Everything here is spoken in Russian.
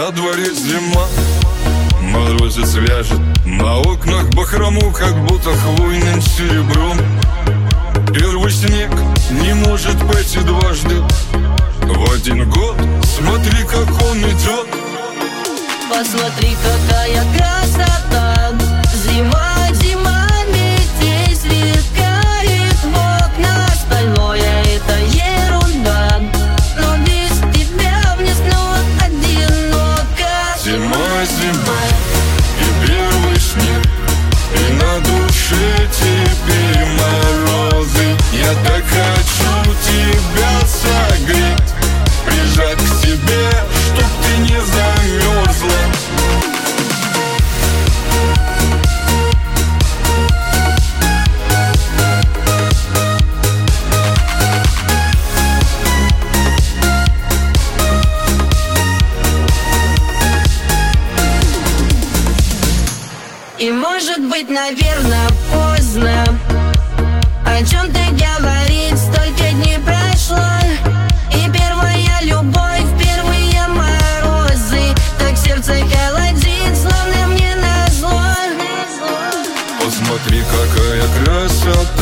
На дворе зима, морозец вяжет, на окнах бахрому, как будто хвойным серебром. Первый снег не может пойти дважды в один год. Смотри, как он идет. Посмотри, какая красота. Зима, зима, метель сверкает в окна. Остальное это ерунда, но без тебя мне снова одиноко. Зима, зима, и первый снег, и на душе теперь морозы. Я так хочу тебя согреть, прижать к себе, чтоб ты не замерзла. И может быть, наверное, поздно о чем-то говорить, столько дней прошло. И первая любовь, первые морозы, так сердце холодит, словно мне назло. Посмотри, какая красота.